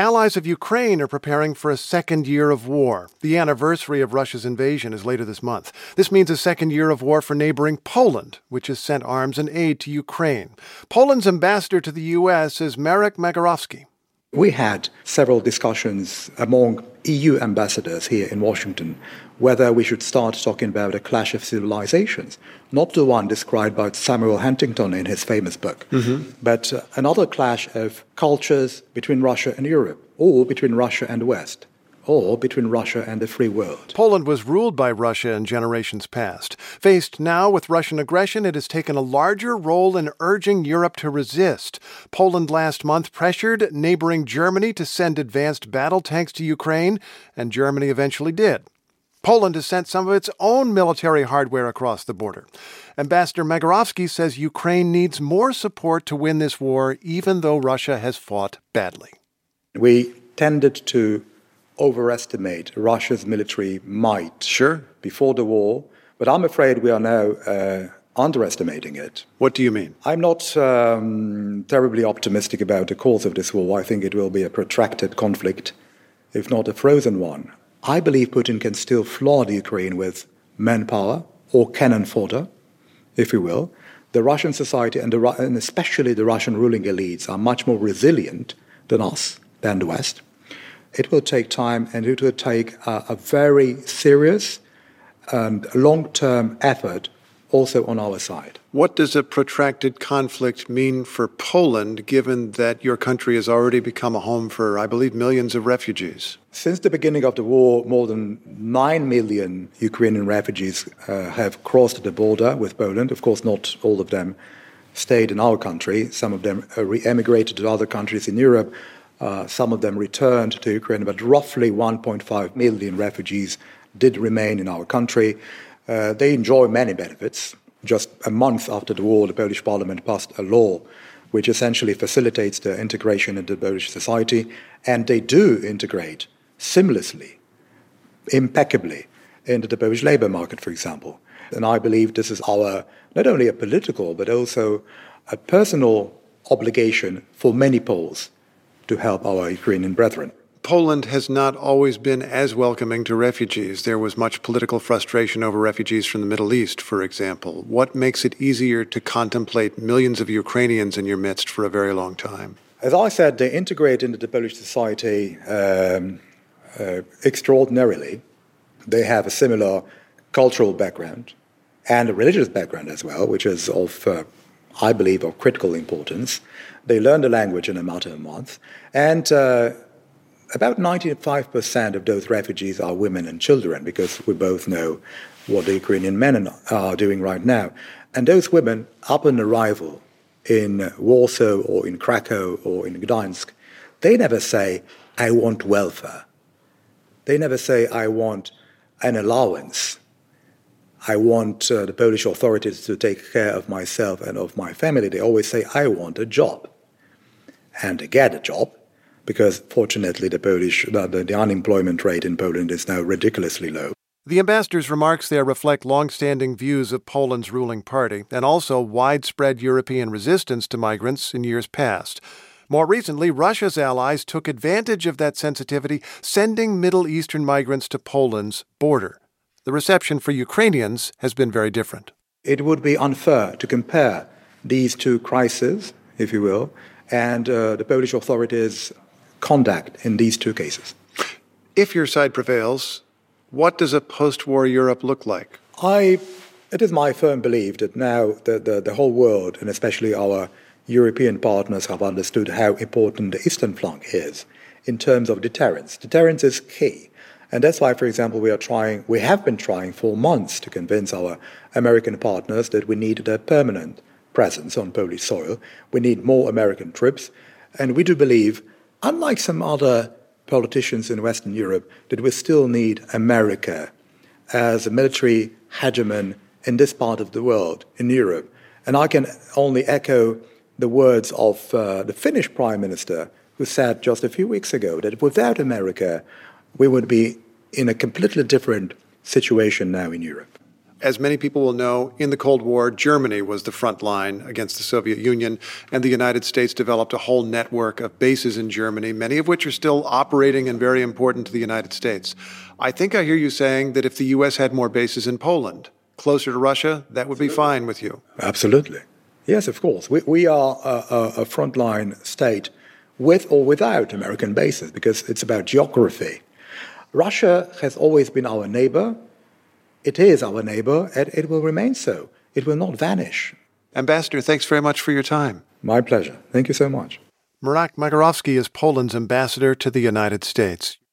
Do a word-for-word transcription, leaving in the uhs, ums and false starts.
Allies of Ukraine are preparing for a second year of war. The anniversary of Russia's invasion is later this month. This means a second year of war for neighboring Poland, which has sent arms and aid to Ukraine. Poland's ambassador to the U S is Marek Magorowski. We had several discussions among E U ambassadors here in Washington whether we should start talking about a clash of civilizations, not the one described by Samuel Huntington in his famous book, mm-hmm. but uh, another clash of cultures between Russia and Europe, or between Russia and the West, or between Russia and the free world. Poland was ruled by Russia in generations past. Faced now with Russian aggression, it has taken a larger role in urging Europe to resist. Poland last month pressured neighboring Germany to send advanced battle tanks to Ukraine, and Germany eventually did. Poland has sent some of its own military hardware across the border. Ambassador Magorowski says Ukraine needs more support to win this war, even though Russia has fought badly. We tended to overestimate Russia's military might sure. before the war, but I'm afraid we are now uh, underestimating it. What do you mean? I'm not um, terribly optimistic about the course of this war. I think it will be a protracted conflict, if not a frozen one. I believe Putin can still flood Ukraine with manpower or cannon fodder, if you will. The Russian society and, the, and especially the Russian ruling elites are much more resilient than us, than the West. It will take time, and it will take a, a very serious and long-term effort also on our side. What does a protracted conflict mean for Poland, given that your country has already become a home for, I believe, millions of refugees? Since the beginning of the war, more than nine million Ukrainian refugees uh, have crossed the border with Poland. Of course, not all of them stayed in our country. Some of them uh, re-emigrated to other countries in Europe. Uh, some of them returned to Ukraine, but roughly one point five million refugees did remain in our country. Uh, they enjoy many benefits. Just a month after the war, the Polish parliament passed a law which essentially facilitates their integration into Polish society, and they do integrate seamlessly, impeccably, into the Polish labor market, for example. And I believe this is our, not only a political, but also a personal obligation for many Poles to help our Ukrainian brethren. Poland has not always been as welcoming to refugees. There was much political frustration over refugees from the Middle East, for example. What makes it easier to contemplate millions of Ukrainians in your midst for a very long time? As I said, they integrate into the Polish society um, uh, extraordinarily. They have a similar cultural background and a religious background as well, which is of, uh, I believe, of critical importance. They learn the language in a matter of months. And uh, about ninety-five percent of those refugees are women and children, because we both know what the Ukrainian men are doing right now. And those women, upon arrival in Warsaw or in Krakow or in Gdańsk, they never say, I want welfare. They never say, I want an allowance. I want uh, the Polish authorities to take care of myself and of my family. They always say, I want a job. And they get a job, because fortunately the Polish, the, the unemployment rate in Poland is now ridiculously low. The ambassador's remarks there reflect long-standing views of Poland's ruling party and also widespread European resistance to migrants in years past. More recently, Russia's allies took advantage of that sensitivity, sending Middle Eastern migrants to Poland's border. The reception for Ukrainians has been very different. It would be unfair to compare these two crises, if you will, and uh, the Polish authorities' conduct in these two cases. If your side prevails, what does a post-war Europe look like? I, it is my firm belief that now the, the, the whole world, and especially our European partners, have understood how important the eastern flank is in terms of deterrence. Deterrence is key. And that's why, for example, we are trying, we have been trying for months to convince our American partners that we need a permanent presence on Polish soil. We need more American troops. And we do believe, unlike some other politicians in Western Europe, that we still need America as a military hegemon in this part of the world, in Europe. And I can only echo the words of uh, the Finnish Prime Minister, who said just a few weeks ago that without America, we would be in a completely different situation now in Europe. As many people will know, in the Cold War, Germany was the front line against the Soviet Union, and the United States developed a whole network of bases in Germany, many of which are still operating and very important to the United States. I think I hear you saying that if the U S had more bases in Poland, closer to Russia, that would be fine with you. Absolutely. Yes, of course. We, we are a, a, a frontline state with or without American bases, because it's about geography. Russia has always been our neighbor. It is our neighbor, and it will remain so. It will not vanish. Ambassador, thanks very much for your time. My pleasure. Thank you so much. Marek Magorowski is Poland's ambassador to the United States.